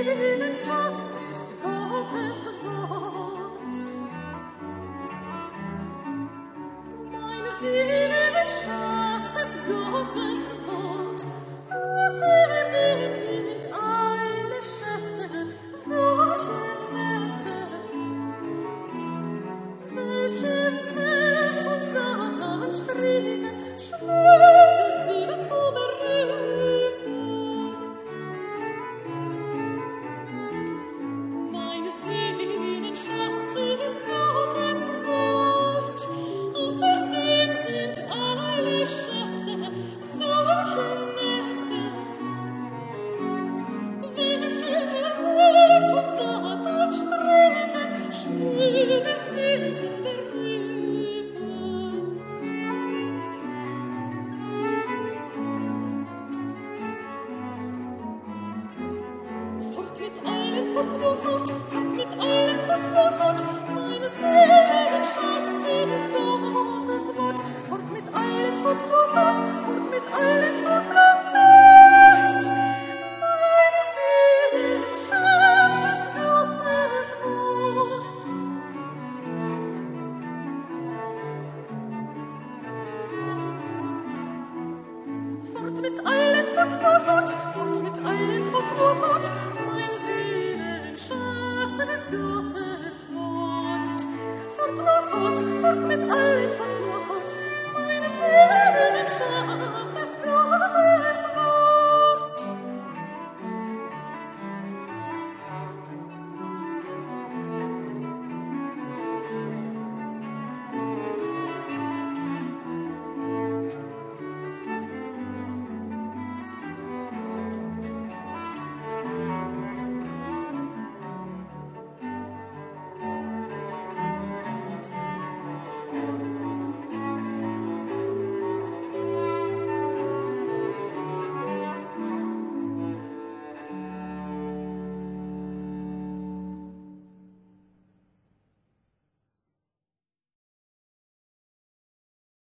Seelenschatz ist Gottes Wort. Mein Seelenschatz ist Gottes Wort. Außerdem sind alle Schätze solche Netze, welche Welt und Satan streben, schnöde Seelen zu beruhigen. Mein Seelenschatz ist Gottes Wort. Außerdem sind alle Schätze solche Netze, welche Welt und Satan streben, schnöde Seelen zu beruhigen. Fort mit allen, fort, nur fort, fort mit allen, fort, nur fort. Meine Seelenschatz ist Gottes Wort. Fort mit allen, fort, nur fort, fort mit allen, fort, nur fort. Meine Seelenschatz ist Gottes Wort. Fort mit allen, fort, nur fort, fort mit allen, fort, nur fort. Mein Seelenschatz ist Gottes Wort. Fort, nur fort, fort mit allen, fort, nur